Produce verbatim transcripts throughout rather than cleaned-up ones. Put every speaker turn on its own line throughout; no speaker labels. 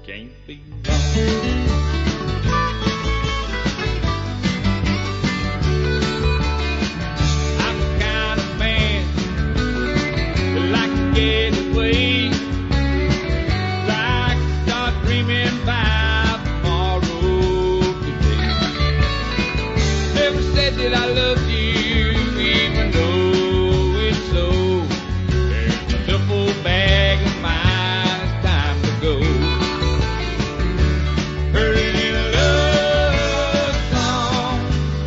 can't be wrong. I'm the kind of man that likes to get away, like to start dreaming about tomorrow today. Never said that I loved you, even though it's so. There's a duffel bag of mine, it's time to go. Heard it in a love song.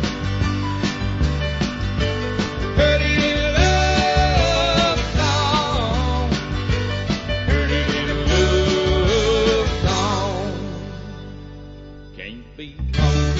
Heard it in a love song. Heard it in a love song. Can't be wrong.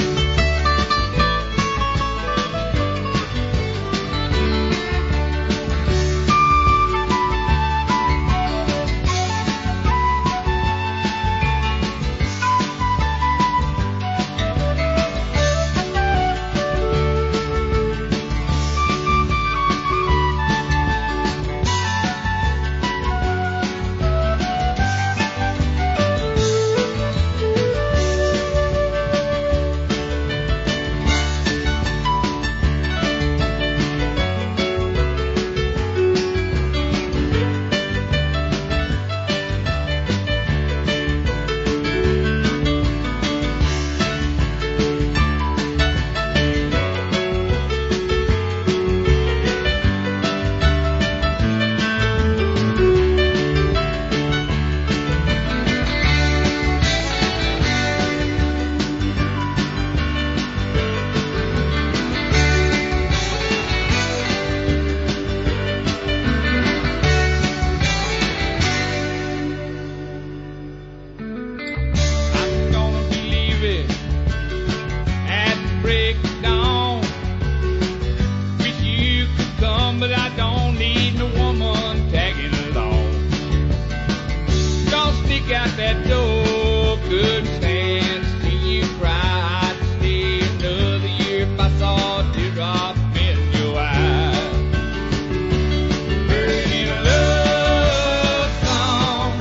I'm gonna believe it at break of dawn. Wish you could come, but I don't need no woman tagging along. Don't sneak out that door, couldn't stand to see you cry. I'd stay another year if I saw a teardrop in your eye. Heard it in a love song.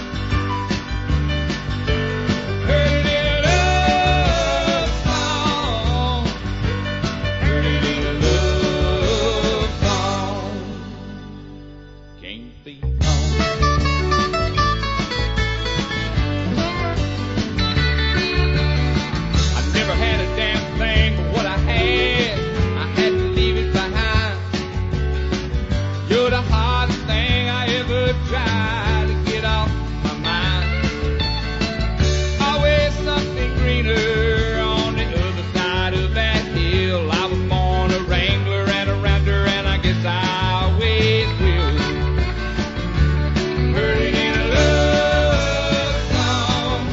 Heard it in a love song. Heard it in a love song. Can't be wrong. I never had a damn thing, but what I had, I had to leave it behind. You're the hardest thing I ever tried to get off my mind. Always something greener on the other side of that hill. I was born a wrangler and a raptor, and I guess I always will. Heard it in a love song.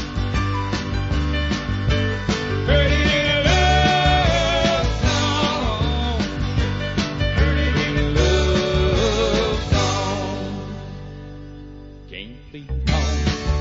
Heard it in a love song. Heard it in a love song. Can't be wrong.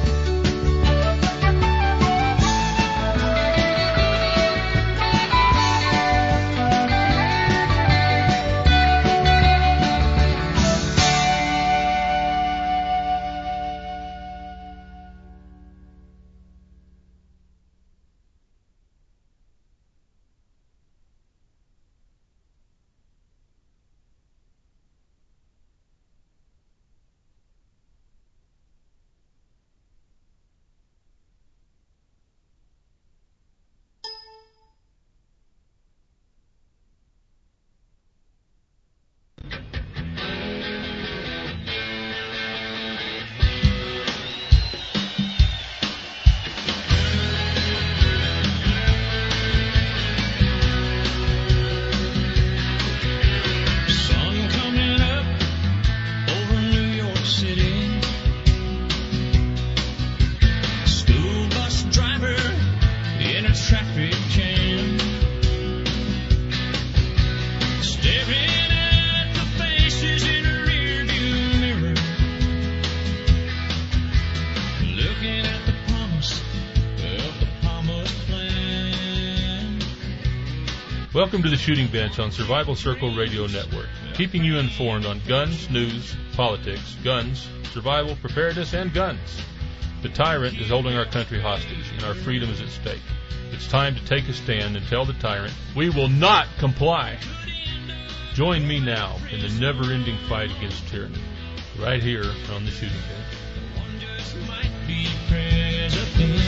Sun coming up over New York City. School bus driver in a traffic jam. Staring at the faces in a rearview mirror. Looking at the promise of the promised land.
Welcome to the Shooting Bench on Survival Circle Radio Network, keeping you informed on guns, news, politics, guns, survival, preparedness, and guns. The tyrant is holding our country hostage, and our freedom is at stake. It's time to take a stand and tell the tyrant, we will not comply. Join me now in the never-ending fight against tyranny, right here on the Shooting Bench.
Might be president.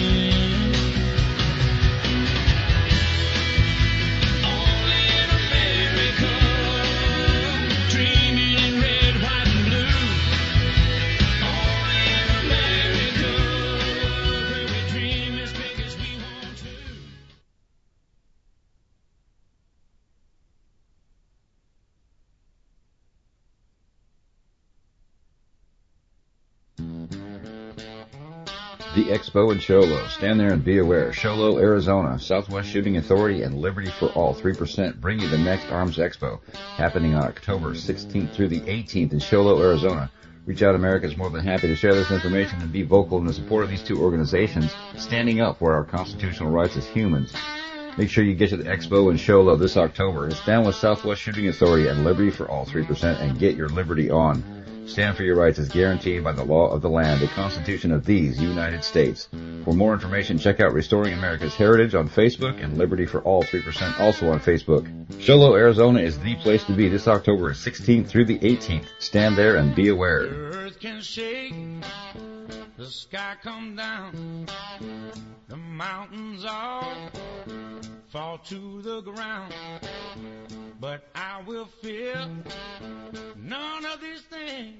Only in America, dreaming in red, white, and blue. Only in America, where we dream as big as we want to.
The Expo in Show Low. Stand there and be aware. Show Low, Arizona. Southwest Shooting Authority and Liberty for All. three percent bring you the next Arms Expo, happening on October sixteenth through the eighteenth in Show Low, Arizona. Reach Out America is more than happy to share this information and be vocal in the support of these two organizations, standing up for our constitutional rights as humans. Make sure you get to the Expo in Show Low this October. It's down with Southwest Shooting Authority and Liberty for All. three percent and get your liberty on. Stand for your rights as guaranteed by the law of the land, the Constitution of these United States. For more information, check out Restoring America's Heritage on Facebook and Liberty for All three percent also on Facebook. Show Low, Arizona is the place to be this October sixteenth through the eighteenth. Stand there and be aware.
The earth can shake, the sky come down, the mountains all fall to the ground. But I will fear none of these things.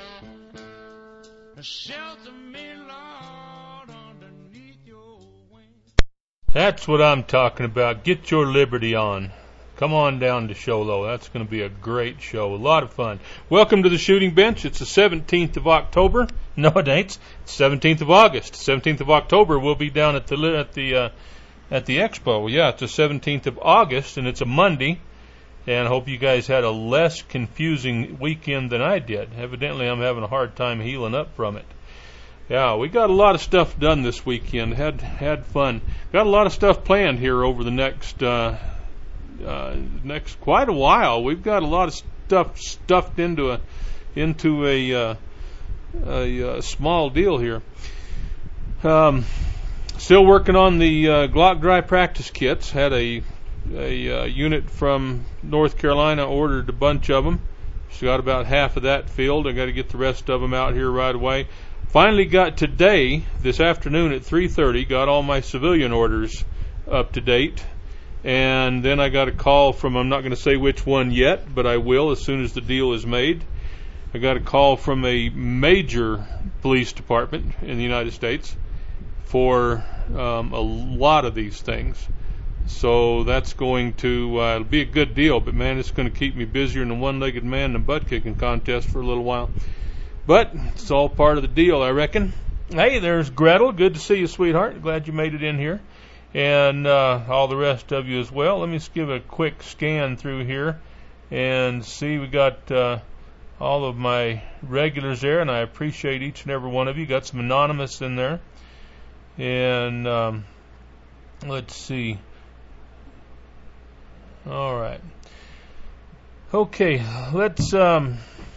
Shelter me, Lord, underneath your wings.
That's what I'm talking about. Get your liberty on. Come on down to Show Low. That's going to be a great show. A lot of fun. Welcome to the Shooting Bench. It's the seventeenth of October. No, it ain't. It's seventeenth of August. seventeenth of October, we'll be down at the at the uh, at the Expo. Yeah, it's the seventeenth of August, and it's a Monday. And I hope you guys had a less confusing weekend than I did. Evidently, I'm having a hard time healing up from it. Yeah, we got a lot of stuff done this weekend. Had had fun. Got a lot of stuff planned here over the next uh, uh, next quite a while. We've got a lot of stuff stuffed into a into a uh, a, a small deal here. Um, still working on the uh, Glock Dry practice kits. Had a A uh, unit from North Carolina ordered a bunch of them. She got about half of that filled. I got to get the rest of them out here right away. Finally got today, this afternoon at three thirty, got all my civilian orders up to date. And then I got a call from, I'm not going to say which one yet, but I will as soon as the deal is made. I got a call from a major police department in the United States for um, a lot of these things. So that's going to uh, it'll be a good deal, but man, it's going to keep me busier than a one-legged man in a butt-kicking contest for a little while. But it's all part of the deal, I reckon. Hey, there's Gretel. Good to see you, sweetheart. Glad you made it in here. And uh, all the rest of you as well. Let me just give a quick scan through here and see. We got uh, all of my regulars there, and I appreciate each and every one of you. Got some anonymous in there. And um, let's see. All right. Okay, let's um,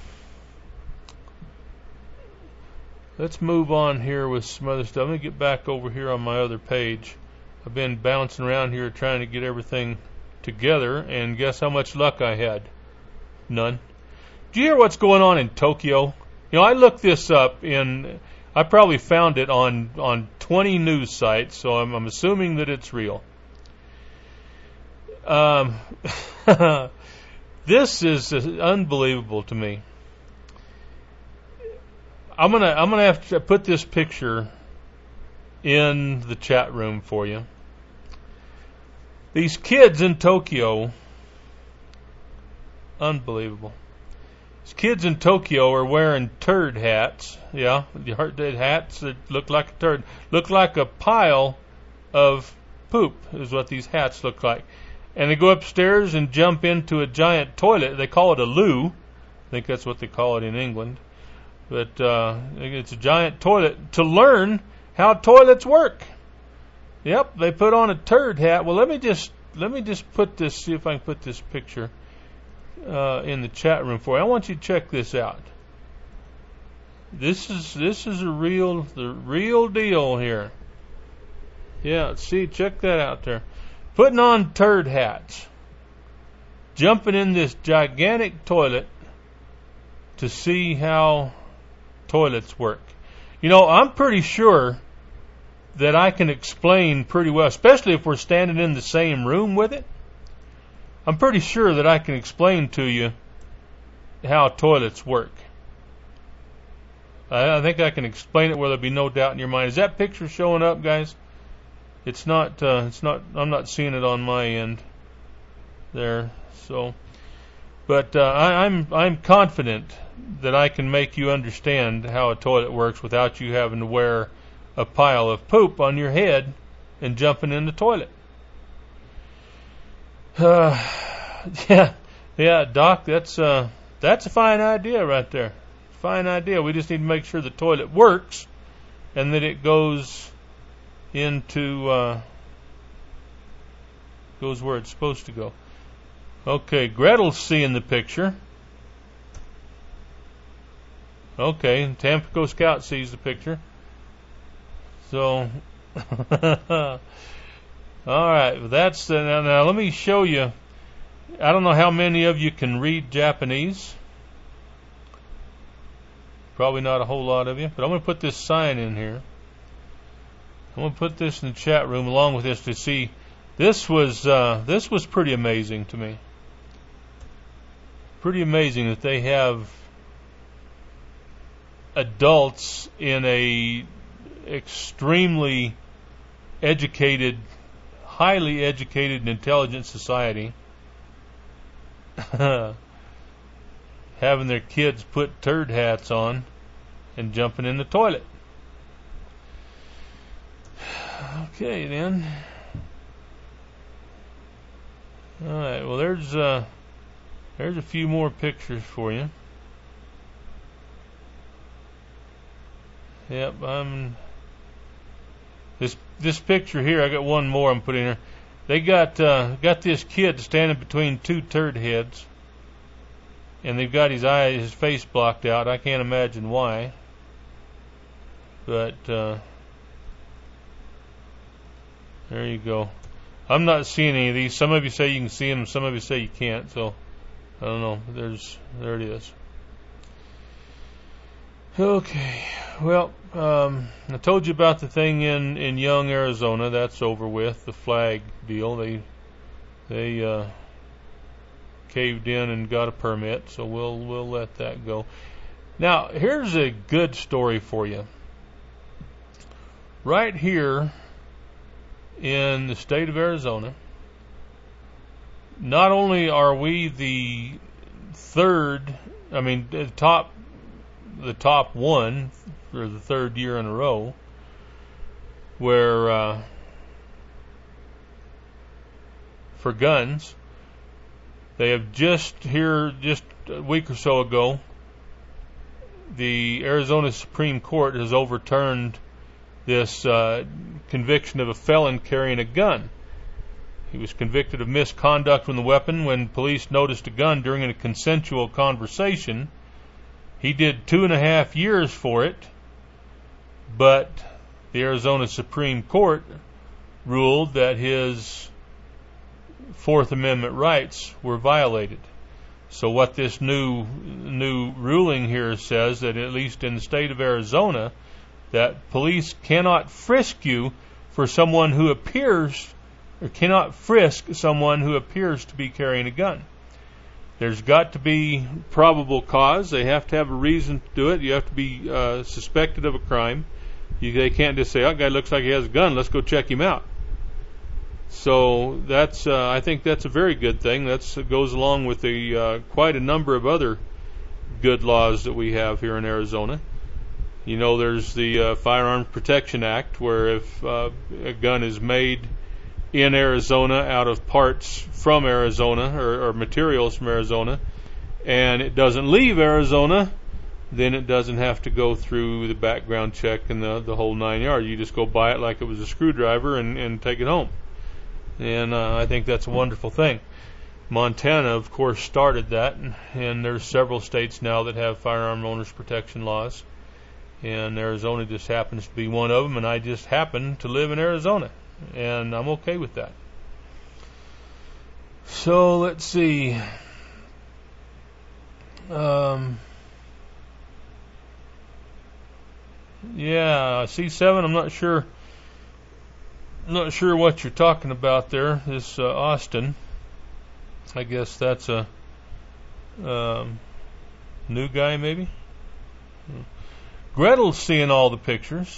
let's move on here with some other stuff. Let me get back over here on my other page. I've been bouncing around here trying to get everything together, and guess how much luck I had? None. Do you hear what's going on in Tokyo? You know, I looked this up in. I probably found it on on twenty news sites, so I'm, I'm assuming that it's real. Um, this is unbelievable to me. I'm gonna I'm gonna have to put this picture in the chat room for you. These kids in Tokyo, unbelievable. These kids in Tokyo are wearing turd hats. Yeah, the hats that look like a turd, look like a pile of poop is what these hats look like. And they go upstairs and jump into a giant toilet. They call it a loo. I think that's what they call it in England. But uh, it's a giant toilet to learn how toilets work. Yep, they put on a turd hat. Well, let me just let me just put this. See if I can put this picture uh, in the chat room for you. I want you to check this out. This is this is a real the real deal here. Yeah, see, check that out there. Putting on turd hats. Jumping in this gigantic toilet to see how toilets work. You know, I'm pretty sure that I can explain pretty well, especially if we're standing in the same room with it. I'm pretty sure that I can explain to you how toilets work. I, I think I can explain it where there'll be no doubt in your mind. Is that picture showing up, guys? It's not. Uh, it's not. I'm not seeing it on my end there. So, but uh, I, I'm I'm confident that I can make you understand how a toilet works without you having to wear a pile of poop on your head and jumping in the toilet. Uh, yeah, yeah, Doc, that's uh, that's a fine idea right there. Fine idea. We just need to make sure the toilet works and that it goes into uh, goes where it's supposed to go. Okay, Gretel's seeing the picture. Okay, Tampico Scout sees the picture. So, all right, that's the, now, now. Let me show you. I don't know how many of you can read Japanese. Probably not a whole lot of you, but I'm going to put this sign in here. I'm going to put this in the chat room along with this to see. This was uh, this was pretty amazing to me. Pretty amazing that they have adults in a extremely educated, highly educated and intelligent society having their kids put turd hats on and jumping in the toilet. Okay, then. All right. Well, there's uh, there's a few more pictures for you. Yep, I'm. This this picture here, I got one more I'm putting here. They got uh, got this kid standing between two turd heads, and they've got his eye, his face blocked out. I can't imagine why, but uh, there you go. I'm not seeing any of these. Some of you say you can see them, some of you say you can't. So I don't know. There's there it is. Okay. Well, um, I told you about the thing in, in Young, Arizona. That's over with. The flag deal. They they uh, caved in and got a permit. So we'll we'll let that go. Now here's a good story for you. Right here in the state of Arizona, not only are we the third, I mean the top, the top one for the third year in a row, where uh, for guns, they have just here just a week or so ago, the Arizona Supreme Court has overturned this uh, conviction of a felon carrying a gun. He was convicted of misconduct with a weapon when police noticed a gun during a consensual conversation. He did two and a half years for it, but the Arizona Supreme Court ruled that his Fourth Amendment rights were violated. So what this new new ruling here says, that at least in the state of Arizona, that police cannot frisk you for someone who appears, or cannot frisk someone who appears to be carrying a gun. There's got to be probable cause. They have to have a reason to do it. You have to be uh, suspected of a crime. You, they can't just say, "Oh, that guy looks like he has a gun. Let's go check him out." So that's, uh, I think that's a very good thing. That's it goes along with the uh, quite a number of other good laws that we have here in Arizona. You know, there's the uh, Firearms Protection Act, where if uh, a gun is made in Arizona out of parts from Arizona or, or materials from Arizona, and it doesn't leave Arizona, then it doesn't have to go through the background check and the, the whole nine yards. You just go buy it like it was a screwdriver and, and take it home. And uh, I think that's a wonderful thing. Montana, of course, started that, and, and there's several states now that have firearm owners protection laws. And Arizona just happens to be one of them, and I just happen to live in Arizona, and I'm okay with that. So let's see. Um, yeah, C seven. I'm not sure. I'm not sure what you're talking about there. This uh, Austin. I guess that's a um, new guy, maybe. Gretel's seeing all the pictures.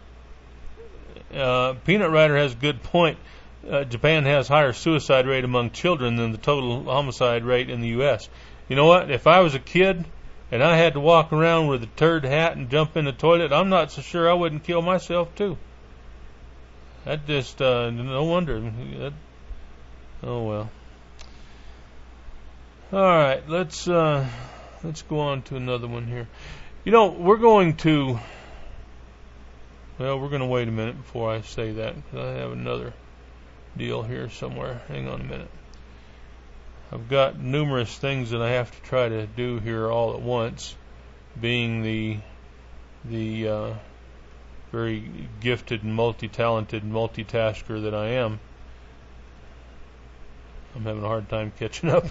Uh, Peanut Rider has a good point. Uh, Japan has higher suicide rate among children than the total homicide rate in the U S You know what? If I was a kid and I had to walk around with a turd hat and jump in the toilet, I'm not so sure I wouldn't kill myself too. That just, uh, no wonder. That, oh well. All right, let's uh, let's go on to another one here. You know, we're going to. Well, we're going to wait a minute before I say that, because I have another deal here somewhere. Hang on a minute. I've got numerous things that I have to try to do here all at once, being the the uh, very gifted and multi-talented multitasker that I am. I'm having a hard time catching up.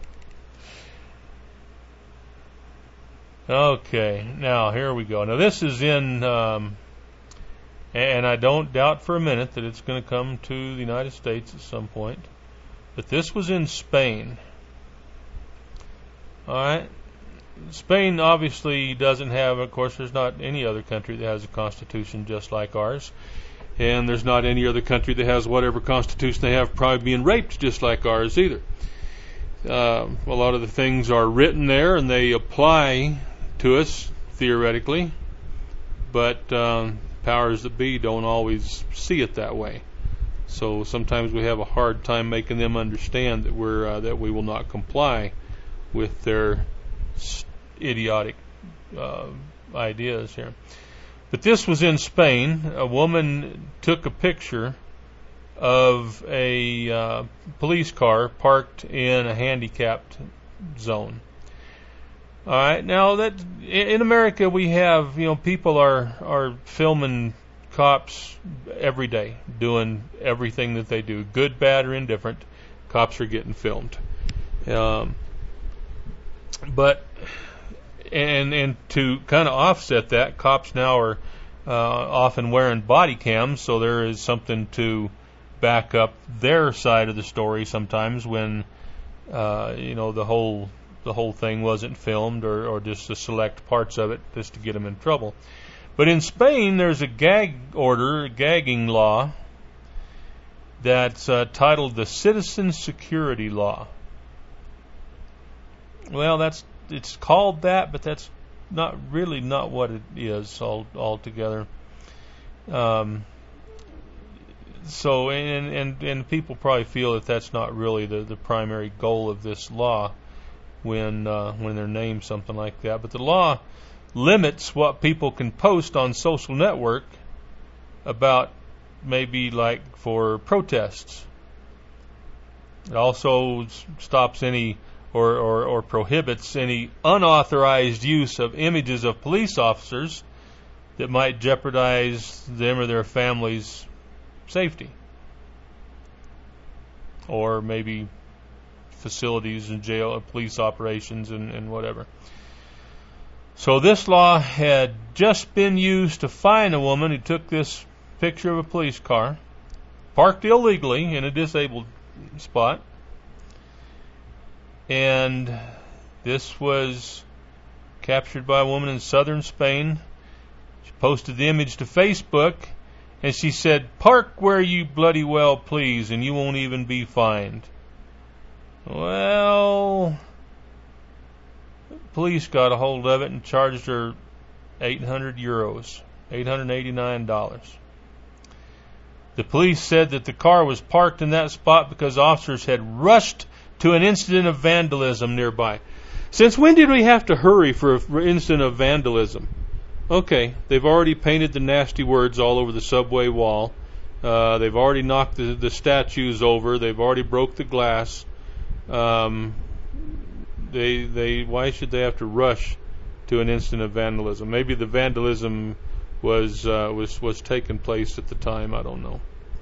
Okay, now here we go. Now this is in, um, and I don't doubt for a minute that it's going to come to the United States at some point, but this was in Spain. All right. Spain obviously doesn't have, of course, there's not any other country that has a constitution just like ours. And there's not any other country that has whatever constitution they have probably being raped just like ours either. Uh, a lot of the things are written there and they apply to us theoretically, but um, powers that be don't always see it that way. So sometimes we have a hard time making them understand that we're uh, that we will not comply with their idiotic uh, ideas here. But this was in Spain. A woman took a picture of a uh, police car parked in a handicapped zone. All right. Now that in America we have, you know, people are are filming cops every day, doing everything that they do, good, bad, or indifferent. Cops are getting filmed. Um, but and and to kind of offset that, cops now are uh, often wearing body cams, so there is something to back up their side of the story sometimes when uh, you know the whole the whole thing wasn't filmed, or, or just the select parts of it just to get them in trouble. But in Spain, there's a gag order, a gagging law that's uh, titled the Citizen Security Law. Well, that's it's called that, but that's not really not what it is all altogether. Um, so, and, and and people probably feel that that's not really the, the primary goal of this law when uh, when they're named something like that. But the law limits what people can post on social network about maybe like for protests. It also stops any or, or, or prohibits any unauthorized use of images of police officers that might jeopardize them or their families' safety, or maybe facilities and jail, police operations, and, and whatever. So this law had just been used to fine a woman who took this picture of a police car, parked illegally in a disabled spot, and this was captured by a woman in southern Spain. She posted the image to Facebook, and she said, "Park where you bloody well please, and you won't even be fined." Well, police got a hold of it and charged her eight hundred euros, eight hundred eighty-nine dollars. The police said that the car was parked in that spot because officers had rushed to an incident of vandalism nearby. Since when did we have to hurry for an incident of vandalism? Okay, they've already painted the nasty words all over the subway wall. Uh, they've already knocked the, the statues over. They've already broke the glass. Um, they, they, why should they have to rush to an incident of vandalism. Maybe the vandalism was uh, was was taking place at the time. I don't know.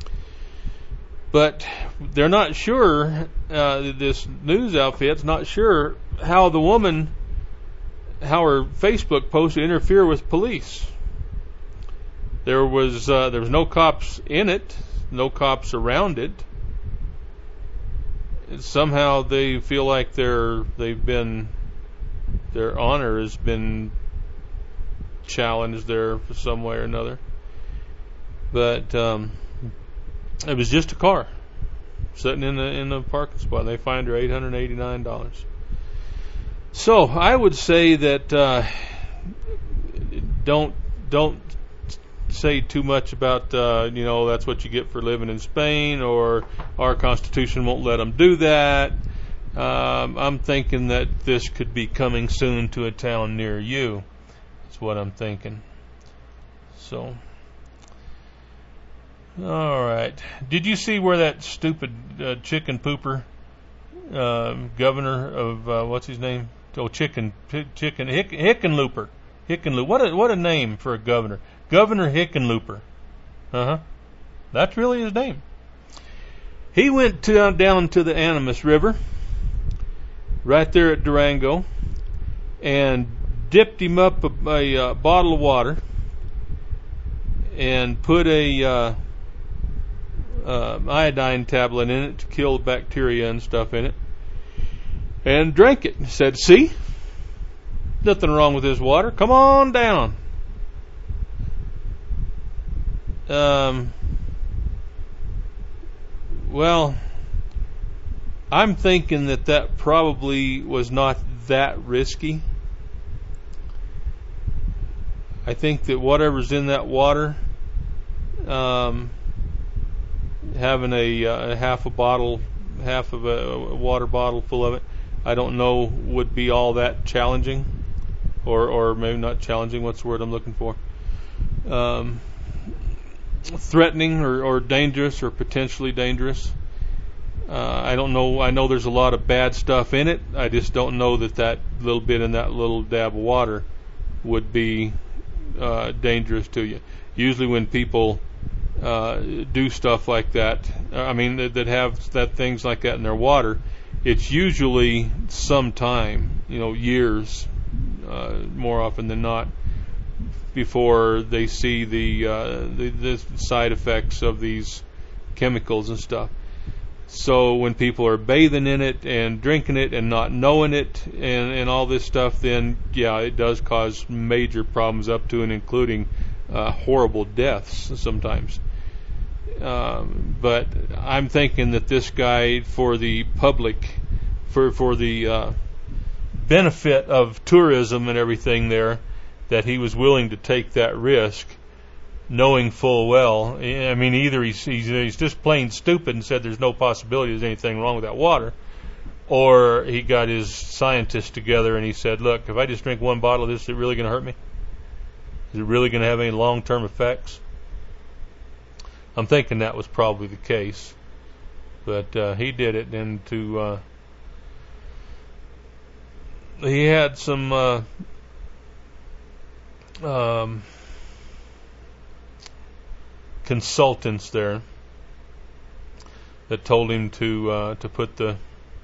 But they're not sure. Uh, this news outfit's not sure how the woman, how her Facebook post would interfere with police. There was uh, there was no cops in it, no cops around it. And somehow they feel like they're they've been their honor has been challenged there for some way or another. But um, it was just a car sitting in the in the parking spot. And they fined her eight hundred eighty-nine dollars. So I would say that uh, don't don't say too much about uh, you know that's what you get for living in Spain, or our Constitution won't let them do that. Um, I'm thinking that this could be coming soon to a town near you. That's what I'm thinking. So, all right. Did you see where that stupid uh, chicken pooper, uh, governor of uh, what's his name? Oh, chicken, chicken Hick, Hickenlooper, Hickenlooper. What a what a name for a governor, Governor Hickenlooper. Uh huh. That's really his name. He went to, down to the Animas River, right there at Durango, and dipped him up a, a, a bottle of water and put a uh, uh, iodine tablet in it to kill the bacteria and stuff in it, and drank it. Said, "See, nothing wrong with this water. Come on down." Um. Well, I'm thinking that that probably was not that risky. I think that whatever's in that water, um, having a, uh, a half a bottle, half of a, a water bottle full of it, I don't know would be all that challenging, or or maybe not challenging. What's the word I'm looking for? Um, threatening or, or dangerous or potentially dangerous. Uh, I don't know. I know there's a lot of bad stuff in it. I just don't know that that little bit in that little dab of water would be uh, dangerous to you. Usually when people uh, do stuff like that, I mean, that, that have that things like that in their water, it's usually some time, you know, years, uh, more often than not, before they see the, uh, the the side effects of these chemicals and stuff. So when people are bathing in it and drinking it and not knowing it and, and all this stuff, then yeah, it does cause major problems up to and including uh, horrible deaths sometimes. Um, but I'm thinking that this guy, for the public, for for the uh, benefit of tourism and everything there, that he was willing to take that risk, knowing full well. I mean, either he's, he's, he's just plain stupid and said there's no possibility there's anything wrong with that water, or he got his scientists together and he said, look, if I just drink one bottle of this, is it really going to hurt me? Is it really going to have any long-term effects? I'm thinking that was probably the case. But uh, he did it, and to uh, he had some uh, um, consultants there that told him to uh, to put the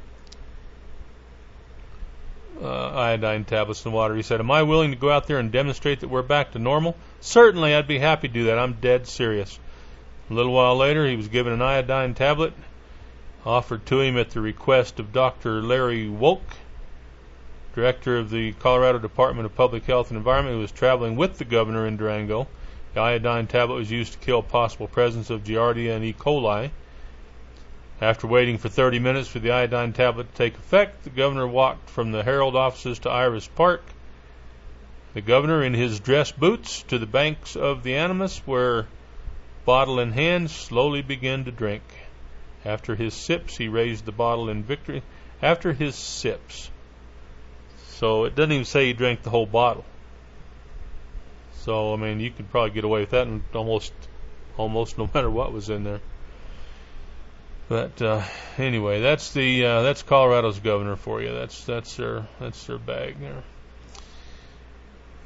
uh, iodine tablets in the water. He said, am I willing to go out there and demonstrate that we're back to normal? Certainly, I'd be happy to do that. I'm dead serious. A little while later, he was given an iodine tablet offered to him at the request of Doctor Larry Wolk, director of the Colorado Department of Public Health and Environment, who was traveling with the governor in Durango. The iodine tablet was used to kill possible presence of Giardia and E. coli. After waiting for thirty minutes for the iodine tablet to take effect, the governor walked from the Herald offices to Iris Park. The governor, in his dress boots, to the banks of the Animas, where, bottle in hand, slowly began to drink. After his sips, he raised the bottle in victory. After his sips. So it doesn't even say he drank the whole bottle. So, I mean, you could probably get away with that and almost, almost no matter what was in there. But uh, anyway, that's the uh, that's Colorado's governor for you. That's that's their that's their bag there.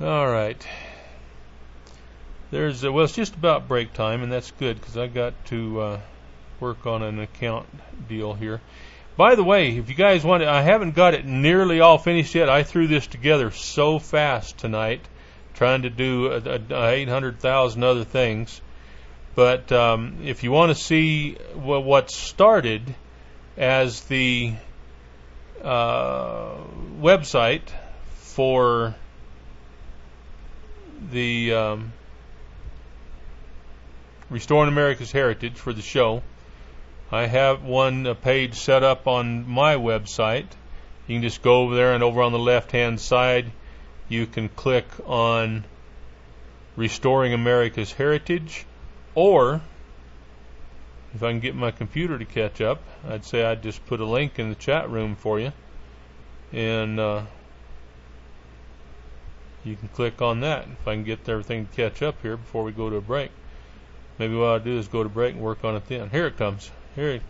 All right. There's uh, well, it's just about break time, and that's good because I got to uh, work on an account deal here. By the way, if you guys want, to, I haven't got it nearly all finished yet. I threw this together so fast tonight, trying to do a, a, a eight hundred thousand other things. But um, if you want to see what, what started as the uh, website for the um, Restoring America's Heritage for the show, I have one uh, page set up on my website. You can just go over there, and over on the left-hand side, you can click on Restoring America's Heritage, or if I can get my computer to catch up, I'd say I'd just put a link in the chat room for you, and uh, you can click on that. If I can get everything to catch up here before we go to a break. Maybe what I'll do is go to break and work on it then. Here it comes. Here it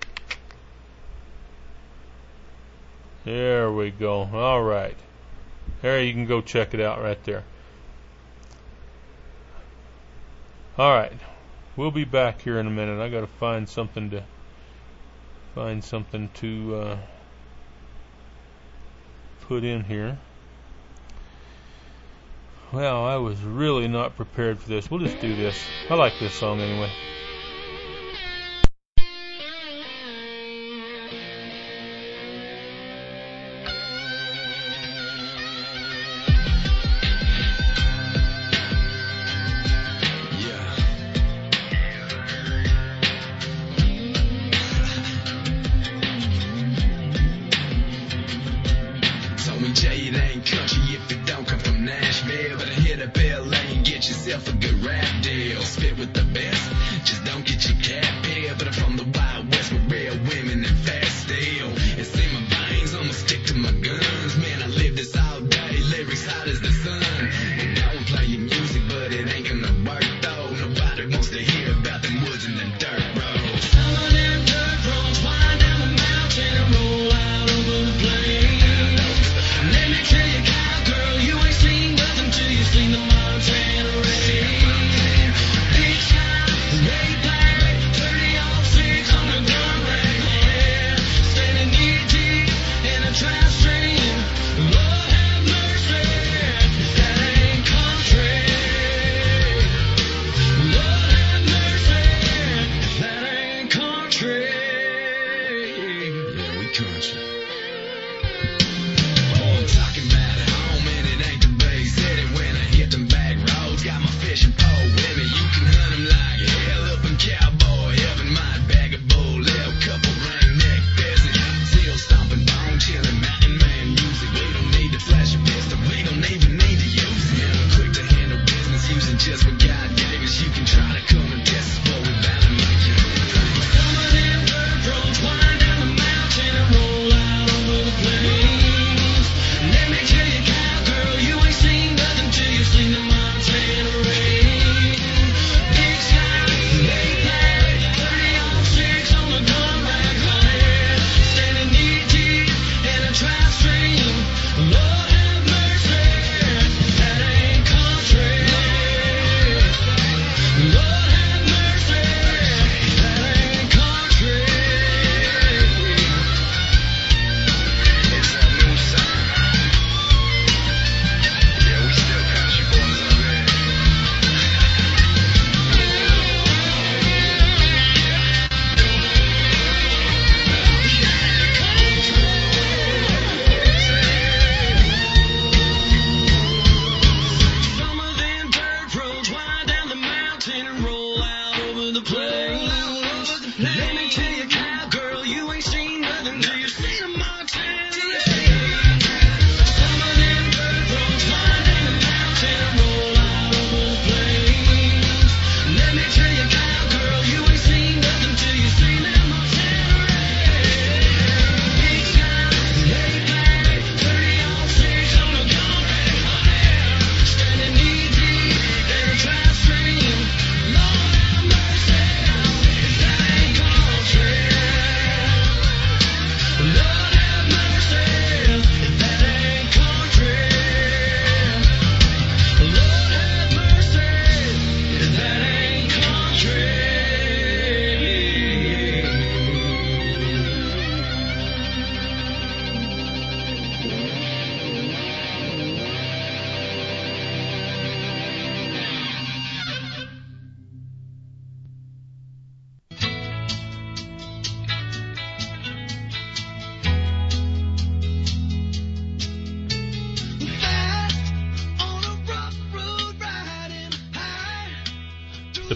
There we go. All right. There, you can go check it out right there. All right. We'll be back here in a minute. I got to find something to find something to uh, put in here. Well, I was really not prepared for this. We'll just do this. I like this song anyway.
Lord have mercy, that ain't country.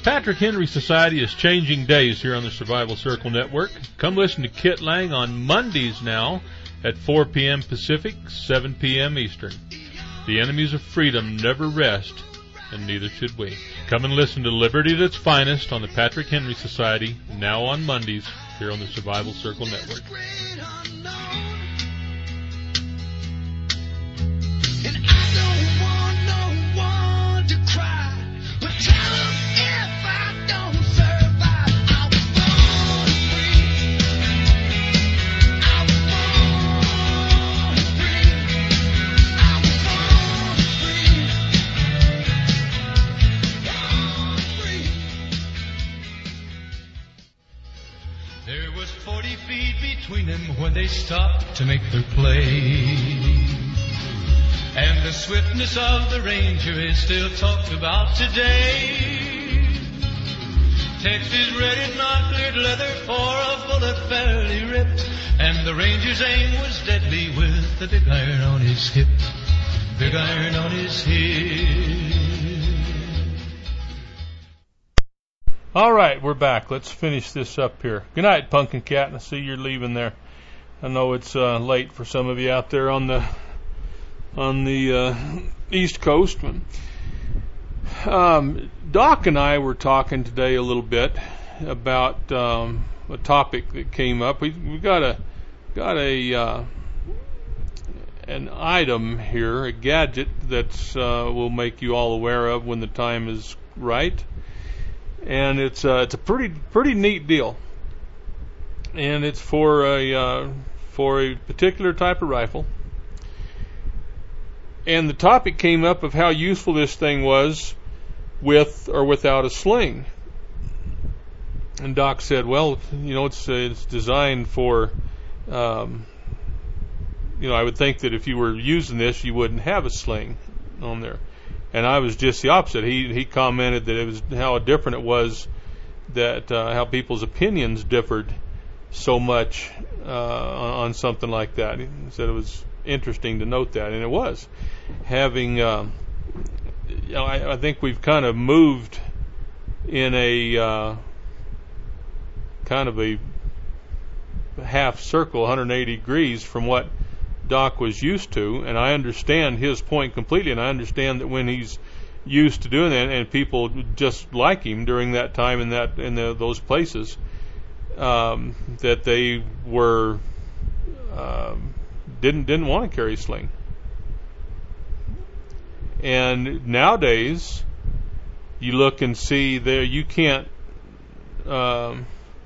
Patrick Henry Society is changing days here on the Survival Circle Network. Come listen to Kit Lang on Mondays now at four p.m. Pacific, seven p.m. Eastern. The enemies of freedom never rest, and neither should we. Come and listen to Liberty at its finest on the Patrick Henry Society, now on Mondays here on the Survival Circle Network.
When they stopped to make their play, and the swiftness of the Ranger is still talked about today. Texas red and not cleared leather for a bullet fairly ripped, and the Ranger's aim was deadly with the big iron on his hip, big iron on his hip.
All right, we're back. Let's finish this up here. Good night, Pumpkin Cat. I see you're leaving there. I know it's uh, late for some of you out there on the on the uh, East Coast. Um, Doc and I were talking today a little bit about um, a topic that came up. We we got a got a uh, an item here, a gadget that uh, will make you all aware of when the time is right, and it's uh, it's a pretty pretty neat deal. And it's for a uh, for a particular type of rifle. And the topic came up of how useful this thing was with or without a sling. And Doc said, "Well, you know, it's uh, it's designed for, um, you know, I would think that if you were using this, you wouldn't have a sling on there." And I was just the opposite. He he commented that it was how different it was, that uh, how people's opinions differed so much uh, on something like that. He said it was interesting to note that, and it was. Having, uh, you know, I, I think we've kind of moved in a uh, kind of a half circle, one hundred eighty degrees from what Doc was used to, and I understand his point completely, and I understand that when he's used to doing that, and people just like him during that time in that in the, those places, Um, that they were um, didn't didn't want to carry a sling. And nowadays, you look and see there you can't. Um,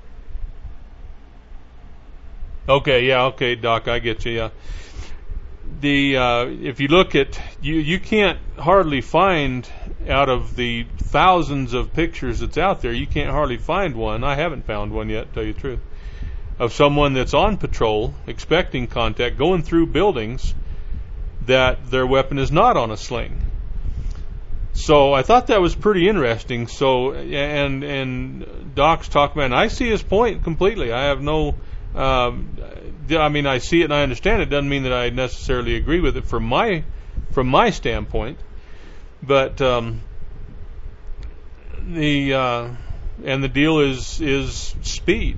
okay, yeah, okay, Doc, I get you. Yeah, the uh, if you look at you, you can't hardly find out of the thousands of pictures that's out there, you can't hardly find one. I haven't found one yet, to tell you the truth, of someone that's on patrol, expecting contact, going through buildings, that their weapon is not on a sling. So I thought that was pretty interesting. So, and and Doc's talking about, and I see his point completely. I have no, um, I mean, I see it and I understand it. Doesn't mean that I necessarily agree with it from my from my standpoint. But um, the uh, and the deal is is speed,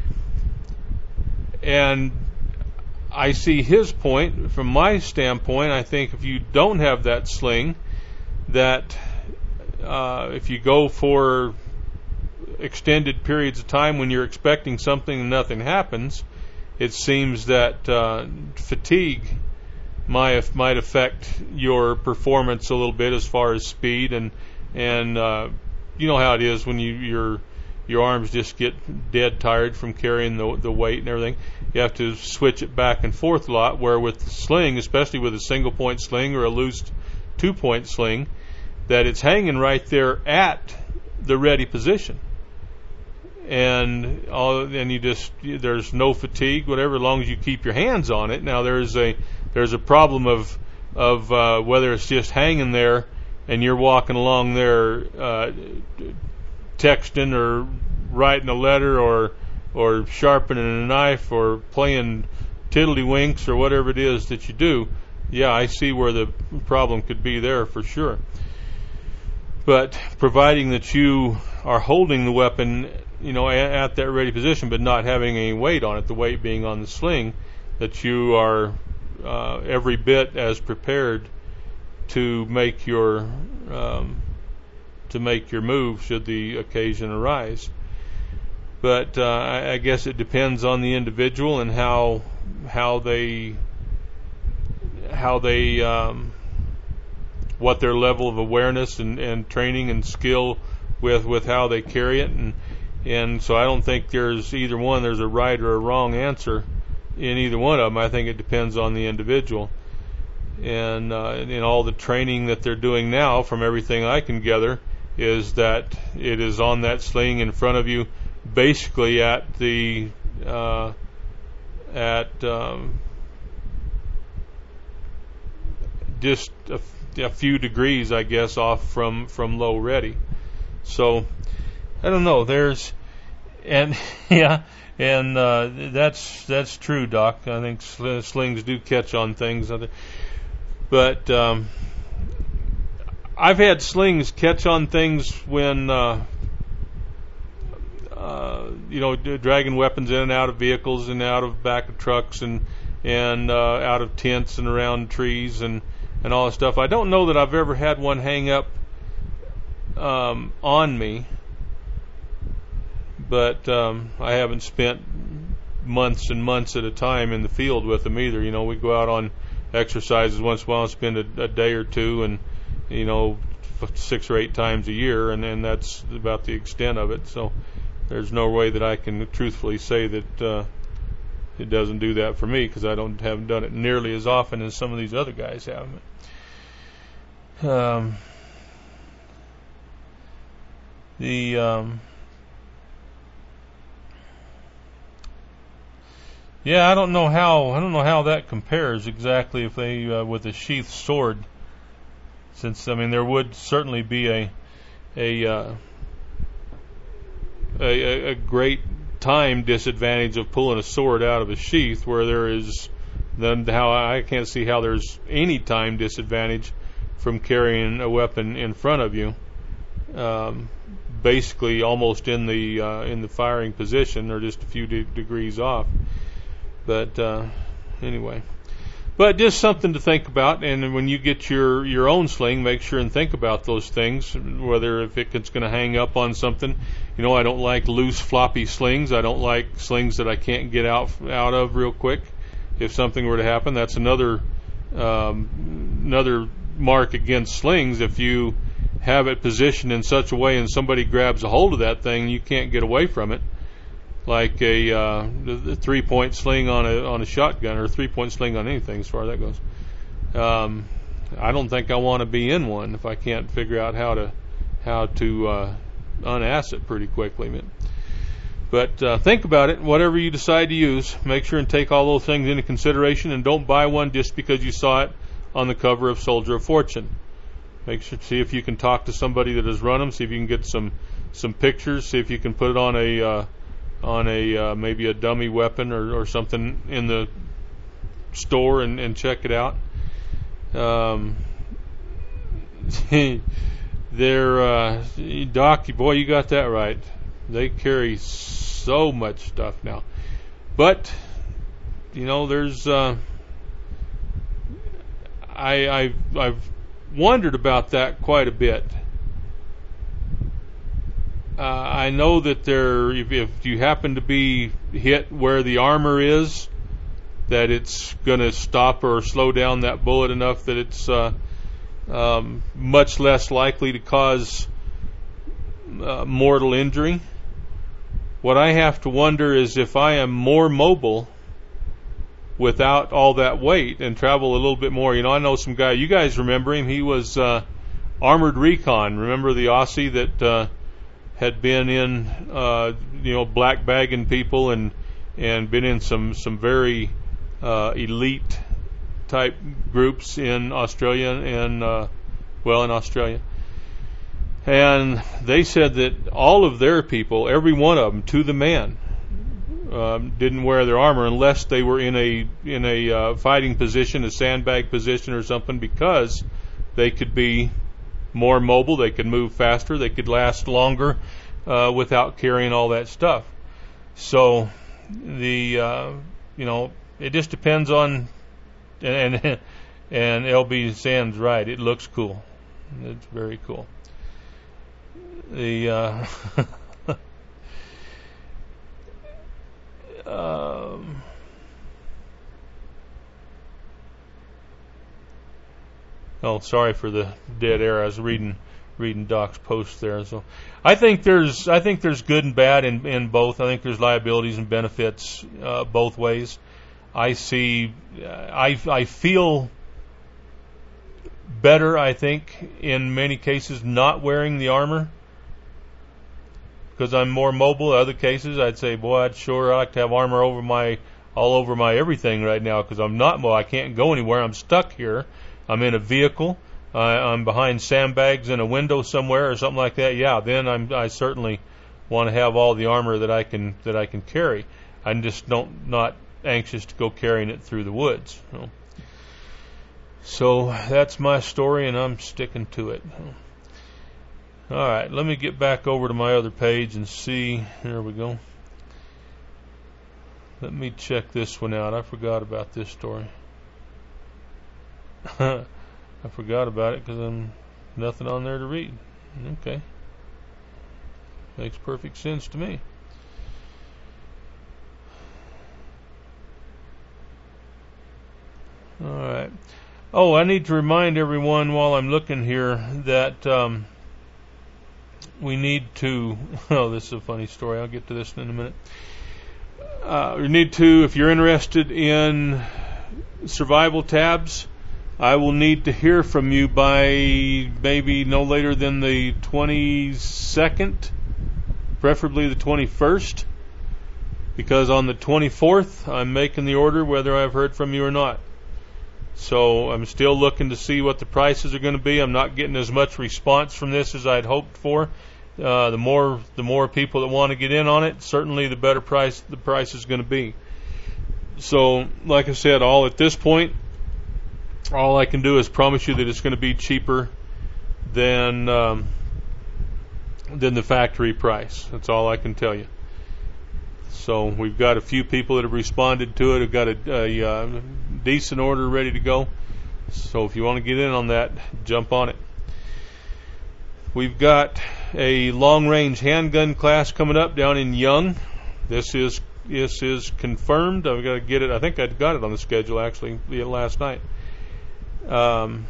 and I see his point from my standpoint. I think if you don't have that sling, that uh, if you go for extended periods of time when you're expecting something and nothing happens, it seems that uh, fatigue might might affect your performance a little bit as far as speed, and and uh, you know how it is when you your your arms just get dead tired from carrying the the weight and everything. You have to switch it back and forth a lot. Where with the sling, especially with a single point sling or a loose two point sling, that it's hanging right there at the ready position, and all and you just there's no fatigue, whatever, as long as you keep your hands on it. Now there's a There's a problem of of uh, whether it's just hanging there and you're walking along there uh, texting or writing a letter or or sharpening a knife or playing tiddlywinks or whatever it is that you do. Yeah, I see where the problem could be there for sure. but providing that you are holding the weapon, you know, at, at that ready position, but not having any weight on it, the weight being on the sling, that you are uh, every bit as prepared to make your um, to make your move should the occasion arise. But uh, I, I guess it depends on the individual and how how they how they um, what their level of awareness and, and training and skill with with how they carry it, and and so I don't think there's either one. There's a right or a wrong answer in either one of them. I think it depends on the individual, and uh, in all the training that they're doing now, from everything I can gather, is that it is on that sling in front of you, basically at the uh, at um, just a, a few degrees, I guess, off from from low ready. So I don't know. There's and yeah, and uh, that's that's true, Doc. I think sl- slings do catch on things, but um, I've had slings catch on things when. Uh, Uh, you know, dragging weapons in and out of vehicles and out of back of trucks and and uh, out of tents and around trees and, and all that stuff. I don't know that I've ever had one hang up um, on me, but um, I haven't spent months and months at a time in the field with them either. You know, we go out on exercises once in a while and spend a, a day or two, and you know, six or eight times a year, and then that's about the extent of it. So. There's no way that I can truthfully say that uh, it doesn't do that for me, because I don't haven't done it nearly as often as some of these other guys have. Um, the um, yeah, I don't know how I don't know how that compares exactly if they uh, with a sheathed sword, since I mean there would certainly be a a uh, A, a great time disadvantage of pulling a sword out of a sheath, where there is then how I can't see how there's any time disadvantage from carrying a weapon in front of you, um, basically almost in the uh, in the firing position, or just a few de- degrees off. But uh, anyway, but just something to think about. And when you get your your own sling, make sure and think about those things, whether if it's going to hang up on something. You know, I don't like loose, floppy slings. I don't like slings that I can't get out out of real quick. If something were to happen, that's another um, another mark against slings. If you have it positioned in such a way and somebody grabs a hold of that thing, you can't get away from it. Like a, uh, a three-point sling on a on a shotgun, or a three-point sling on anything, as far as that goes. Um, I don't think I want to be in one if I can't figure out how to how to uh, unass it pretty quickly. But uh, think about it. Whatever you decide to use, make sure and take all those things into consideration, and don't buy one just because you saw it on the cover of Soldier of Fortune. Make sure see if you can talk to somebody that has run them. See if you can get some some pictures. See if you can put it on a uh, on a uh, maybe a dummy weapon or, or something in the store, and, and check it out. Um, they're uh, Doc, boy, you got that right. They carry so much stuff now, but you know, there's uh, I I've, I've wondered about that quite a bit. Uh, I know that there, if, if you happen to be hit where the armor is, that it's going to stop or slow down that bullet enough that it's uh, um, much less likely to cause uh, mortal injury. What I have to wonder is if I am more mobile without all that weight and travel a little bit more. You know, I know some guy, you guys remember him, he was uh, Armored Recon. Remember the Aussie that uh, had been in, uh, you know, black bagging people and and been in some, some very uh, elite type groups in Australia and, uh, well, in Australia. And they said that all of their people, every one of them, to the man, um, didn't wear their armor unless they were in a in a uh, fighting position, a sandbag position or something, because they could be more mobile. They could move faster. They could last longer uh, without carrying all that stuff. So the uh, you know it just depends on and and L B Sand's right. It looks cool. It's very cool. The uh, um, oh, sorry for the dead air. I was reading reading Doc's post there. So I think there's I think there's good and bad in in both. I think there's liabilities and benefits uh, both ways. I see. I I feel better, I think, in many cases not wearing the armor because I'm more mobile. In other cases, I'd say, boy, I'd sure like to have armor over my all over my everything right now because I'm not. Well, I can't go anywhere. I'm stuck here. I'm in a vehicle. Uh, I'm behind sandbags in a window somewhere or something like that. Yeah, then I'm. I certainly want to have all the armor that I can that I can carry. I'm just don't not anxious to go carrying it through the woods. You know. So that's my story, and I'm sticking to it. All right, let me get back over to my other page and see. There we go. Let me check this one out. I forgot about this story. I forgot about it because I'm nothing on there to read. Okay. Makes perfect sense to me. All right. Oh, I need to remind everyone while I'm looking here that um, we need to. Oh, this is a funny story. I'll get to this in a minute. Uh, you need to, if you're interested in survival tabs, I will need to hear from you by maybe no later than the twenty-second, preferably the twenty-first, because on the twenty-fourth I'm making the order whether I've heard from you or not. So I'm still looking to see what the prices are going to be. I'm not getting as much response from this as I'd hoped for. Uh, the more the more people that want to get in on it, certainly the better price the price is going to be. So, like I said, all at this point, all I can do is promise you that it's going to be cheaper than um, than the factory price. That's all I can tell you. So we've got a few people that have responded to it. We've got a, a uh, decent order ready to go. So if you want to get in on that, jump on it. We've got a long-range handgun class coming up down in Young. This is this is confirmed. I've got to get it. I think I got it on the schedule actually last night. Um,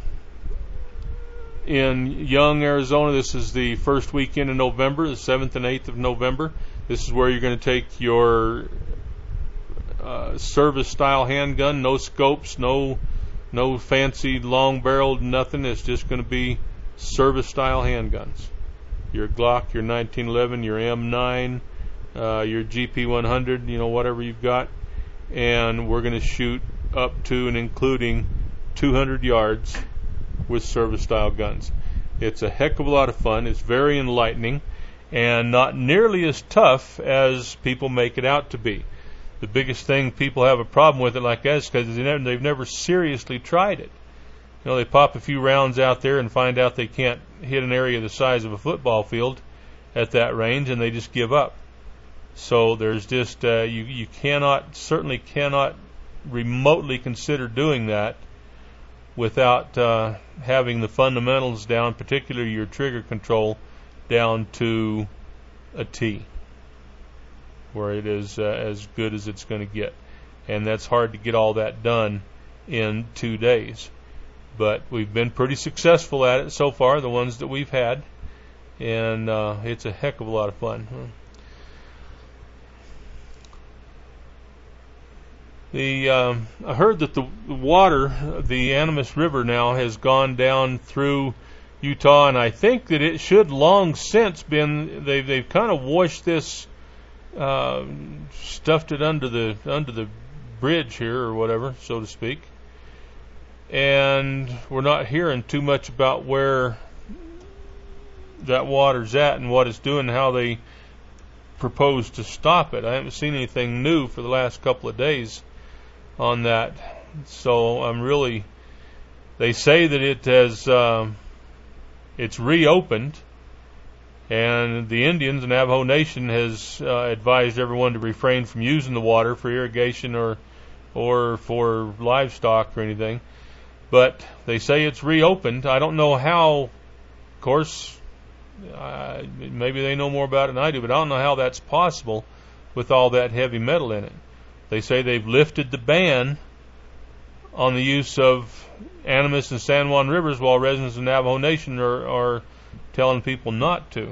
in Young, Arizona, this is the first weekend in November, the seventh and eighth of November. This is where you're going to take your uh, service-style handgun, no scopes, no no fancy long-barreled nothing. It's just going to be service-style handguns. Your Glock, your nineteen eleven, your M nine, uh, your G P one hundred, you know, whatever you've got. And we're going to shoot up to and including two hundred yards with service-style guns. It's a heck of a lot of fun. It's very enlightening and not nearly as tough as people make it out to be. The biggest thing people have a problem with it like that is because they never, they've never seriously tried it. You know, they pop a few rounds out there and find out they can't hit an area the size of a football field at that range, and they just give up. So there's just uh, you you cannot certainly cannot remotely consider doing that without uh, having the fundamentals down, particularly your trigger control, down to a T, where it is uh, as good as it's going to get. And that's hard to get all that done in two days. But we've been pretty successful at it so far, the ones that we've had, and uh, it's a heck of a lot of fun. The um, I heard that the water, the Animas River now has gone down through Utah, and I think that it should long since been they've they've kind of washed this, uh, stuffed it under the under the bridge here or whatever, so to speak, and we're not hearing too much about where that water's at and what it's doing, and how they propose to stop it. I haven't seen anything new for the last couple of days on that, so I'm really. They say that it has. Um, it's reopened, and the Indians, the Navajo Nation, has uh, advised everyone to refrain from using the water for irrigation or or for livestock or anything. But they say it's reopened. I don't know how, of course, uh, maybe they know more about it than I do, but I don't know how that's possible with all that heavy metal in it. They say they've lifted the ban on the use of Animas and San Juan rivers, while residents of the Navajo Nation are, are telling people not to.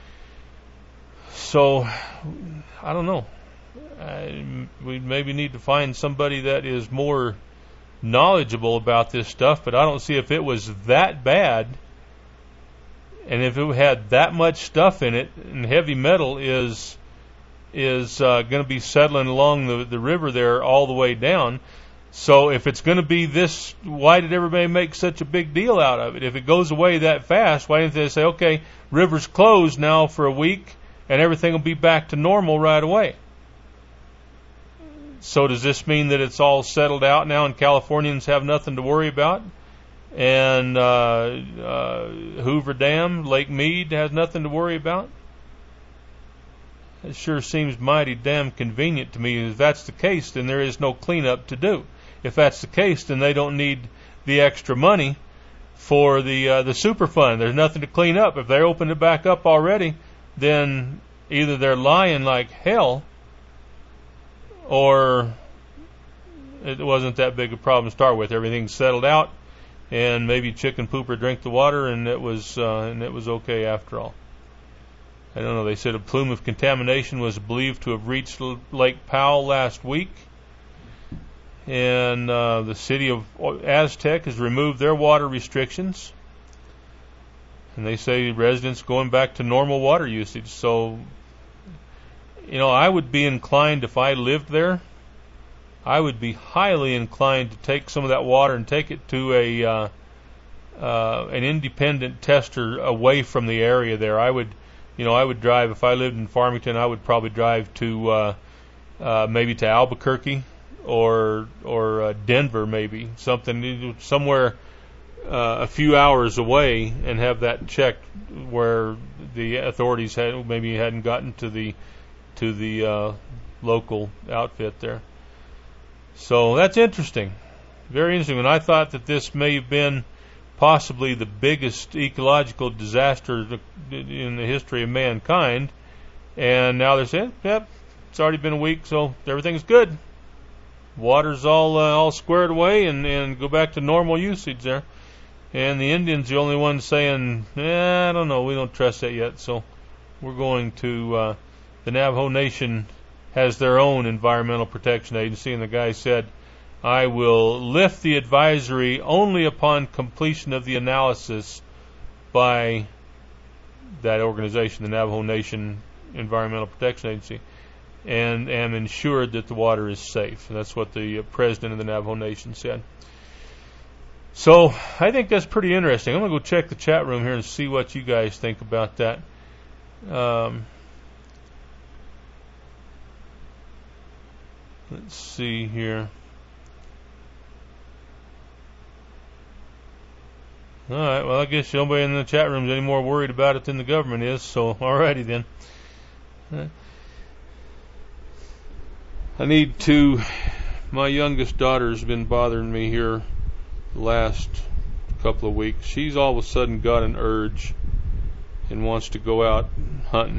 So, I don't know. I, we maybe need to find somebody that is more knowledgeable about this stuff, but I don't see if it was that bad, and if it had that much stuff in it, and heavy metal is is uh, going to be settling along the, the river there all the way down. So if it's going to be this, why did everybody make such a big deal out of it? If it goes away that fast, why didn't they say, okay, river's closed now for a week, and everything will be back to normal right away? So does this mean that it's all settled out now and Californians have nothing to worry about? And uh, uh, Hoover Dam, Lake Mead has nothing to worry about? It sure seems mighty damn convenient to me. If that's the case, then there is no cleanup to do. If that's the case, then they don't need the extra money for the uh, the Superfund. There's nothing to clean up. If they opened it back up already, then either they're lying like hell, or it wasn't that big a problem to start with. Everything's settled out, and maybe chicken pooper drank the water, and it was uh, and it was okay after all. I don't know. They said a plume of contamination was believed to have reached Lake Powell last week, and uh, the city of Aztec has removed their water restrictions, and they say residents going back to normal water usage. So, you know, I would be inclined, if I lived there, I would be highly inclined to take some of that water and take it to a uh, uh, an independent tester away from the area there. I would, you know, I would drive, if I lived in Farmington, I would probably drive to uh, uh, maybe to Albuquerque or or uh, Denver, maybe something somewhere uh, a few hours away, and have that checked where the authorities had maybe hadn't gotten to the to the uh, local outfit there. So that's interesting, very interesting. And I thought that this may have been possibly the biggest ecological disaster in the history of mankind, and now they're saying, yep, it's already been a week, so everything's good. Water's all uh, all squared away, and, and go back to normal usage there. And the Indians, the only ones saying, eh, I don't know, we don't trust that yet, so we're going to, uh, the Navajo Nation has their own environmental protection agency, and the guy said, I will lift the advisory only upon completion of the analysis by that organization, the Navajo Nation Environmental Protection Agency, and am ensured that the water is safe. And that's what the president of the Navajo Nation said. So I think that's pretty interesting. I'm going to go check the chat room here and see what you guys think about that. Um, let's see here. All right, well, I guess nobody in the chat room is any more worried about it than the government is, so alrighty then. I need to, my youngest daughter's been bothering me here the last couple of weeks. She's all of a sudden got an urge and wants to go out hunting.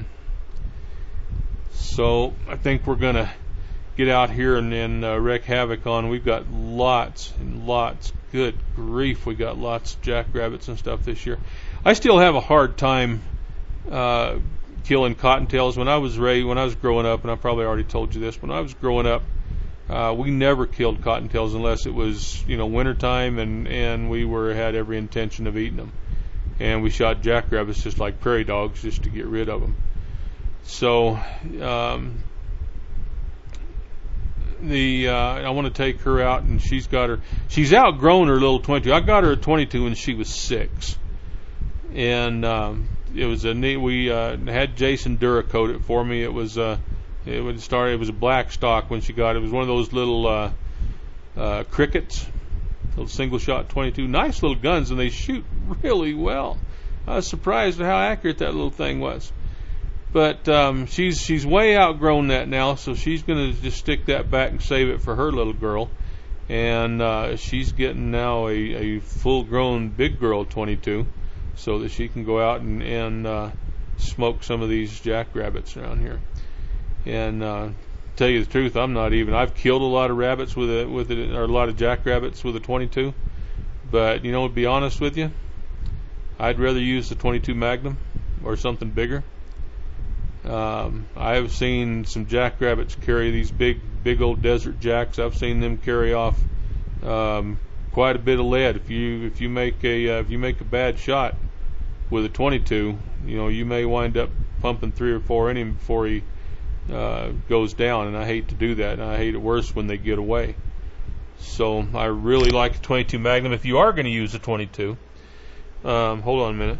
So I think we're going to get out here and, and uh, wreak havoc on. We've got lots and lots. Good grief, we got lots of jackrabbits and stuff this year. I still have a hard time uh, killing cottontails. When I was raised, when I was growing up, and I probably already told you this, when I was growing up, uh, we never killed cottontails unless it was, you know, wintertime, and and we were had every intention of eating them. And we shot jackrabbits just like prairie dogs, just to get rid of them. So. Um, The uh, I want to take her out, and she's got her. She's outgrown her little twenty-two. I got her at twenty-two when she was six, and um, it was a neat. We uh, had Jason Duracoat it for me. It was uh, it would start. It was a black stock when she got it. It was one of those little uh, uh, crickets, little single shot twenty-two. Nice little guns, and they shoot really well. I was surprised at how accurate that little thing was. But um, she's she's way outgrown that now, so she's going to just stick that back and save it for her little girl. And uh, she's getting now a, a full-grown big girl twenty-two, so that she can go out and, and uh, smoke some of these jackrabbits around here. And uh, tell you the truth, I'm not even. I've killed a lot of rabbits with a with a, or a lot of jackrabbits with a twenty-two. But you know, to be honest with you, I'd rather use the twenty-two Magnum or something bigger. Um, I've seen some jackrabbits carry these big, big old desert jacks. I've seen them carry off um, quite a bit of lead. If you if you make a uh, if you make a bad shot with a twenty-two, you know you may wind up pumping three or four in him before he uh, goes down. And I hate to do that. And I hate it worse when they get away. So I really like the twenty-two Magnum. If you are going to use a twenty-two, um, hold on a minute.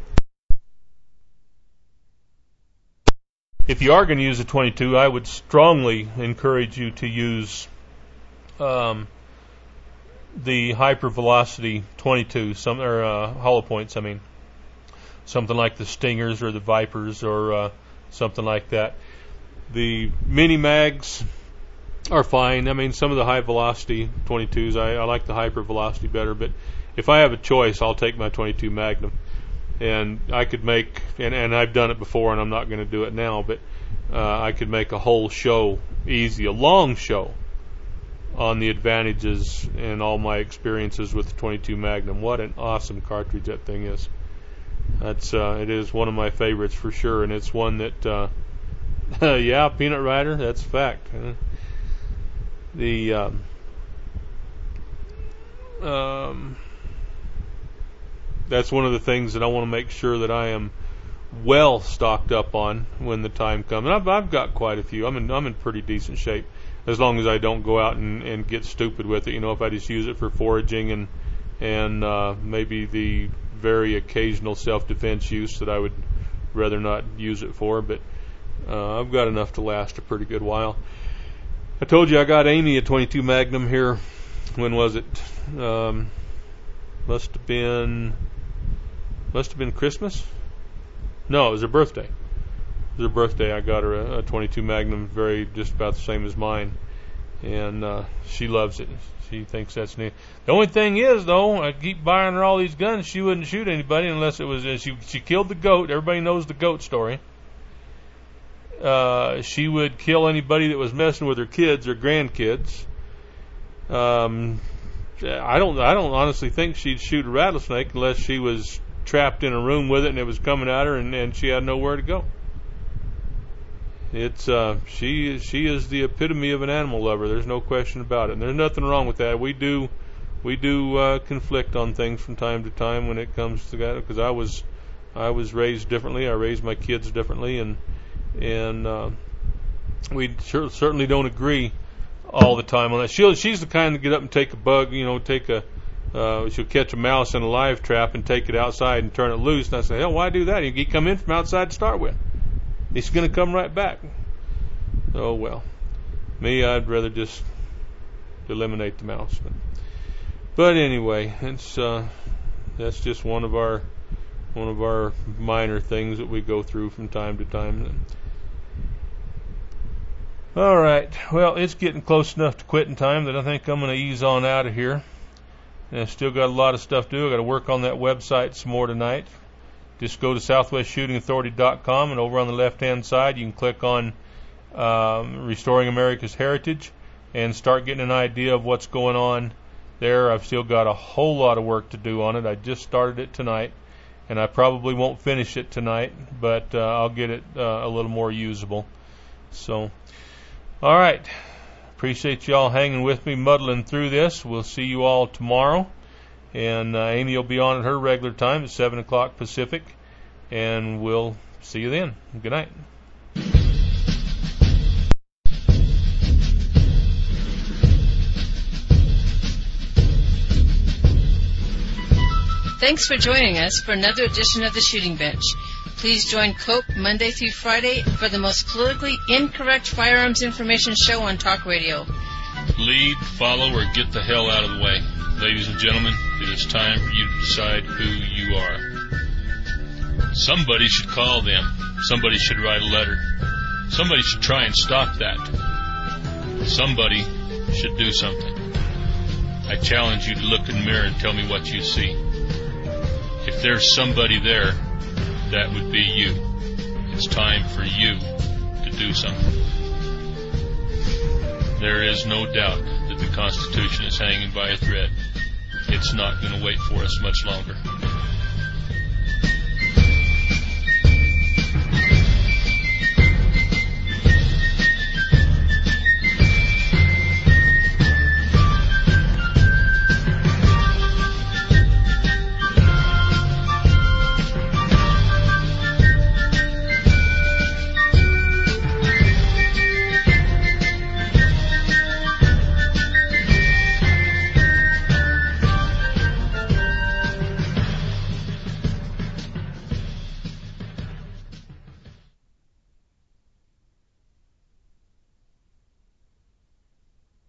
If you are going to use a twenty-two, I would strongly encourage you to use um, the hypervelocity twenty-two, some or uh, hollow points. I mean, something like the Stingers or the Vipers or uh, something like that. The mini mags are fine. I mean, some of the high velocity twenty-twos, I, I like the hypervelocity better. But if I have a choice, I'll take my twenty-two Magnum. And I could make, and, and I've done it before, and I'm not going to do it now, but uh, I could make a whole show easy, a long show, on the advantages and all my experiences with the twenty-two Magnum. What an awesome cartridge that thing is. That's uh, it is one of my favorites for sure, and it's one that, uh, yeah, Peanut Rider, that's a fact. The um, um that's one of the things that I want to make sure that I am well stocked up on when the time comes. And I've, I've got quite a few. I'm in, I'm in pretty decent shape, as long as I don't go out and, and get stupid with it. You know, if I just use it for foraging and and uh, maybe the very occasional self-defense use that I would rather not use it for. But uh, I've got enough to last a pretty good while. I told you I got Amy a twenty-two Magnum here. When was it? Um, must have been... Must have been Christmas? No, it was her birthday. It was her birthday. I got her a, a twenty-two Magnum, very just about the same as mine, and uh, she loves it. She thinks that's neat. The only thing is, though, I keep buying her all these guns. She wouldn't shoot anybody unless it was. Uh, she she killed the goat. Everybody knows the goat story. Uh, she would kill anybody that was messing with her kids or grandkids. Um, I don't. I don't honestly think she'd shoot a rattlesnake unless she was trapped in a room with it and it was coming at her and, and she had nowhere to go. It's uh, she she is the epitome of an animal lover. There's no question about it. And there's nothing wrong with that. We do we do uh, conflict on things from time to time when it comes to that, because I was I was raised differently. I raised my kids differently, and and uh, we sure, certainly don't agree all the time on that. She she's the kind to get up and take a bug, you know, take a Uh, she'll catch a mouse in a live trap and take it outside and turn it loose. And I say, hell, why do that? He come in from outside to start with. He's going to come right back. Oh, well. Me, I'd rather just eliminate the mouse. But, but anyway, it's uh, that's just one of our one of our minor things that we go through from time to time. All right. Well, it's getting close enough to quitting time that I think I'm going to ease on out of here. And I've still got a lot of stuff to do. I've got to work on that website some more tonight. Just go to southwest shooting authority dot com, and over on the left-hand side, you can click on um, Restoring America's Heritage and start getting an idea of what's going on there. I've still got a whole lot of work to do on it. I just started it tonight, and I probably won't finish it tonight, but uh, I'll get it uh, a little more usable. So, all right. Appreciate y'all hanging with me, muddling through this. We'll see you all tomorrow. And uh, Amy will be on at her regular time at seven o'clock Pacific. And we'll see you then. Good night.
Thanks for joining us for another edition of The Shooting Bench. Please join Cope Monday through Friday for the most politically incorrect firearms information show on talk radio.
Lead, follow, or get the hell out of the way. Ladies and gentlemen, it is time for you to decide who you are. Somebody should call them. Somebody should write a letter. Somebody should try and stop that. Somebody should do something. I challenge you to look in the mirror and tell me what you see. If there's somebody there, that would be you. It's time for you to do something. There is no doubt that the Constitution is hanging by a thread. It's not going to wait for us much longer.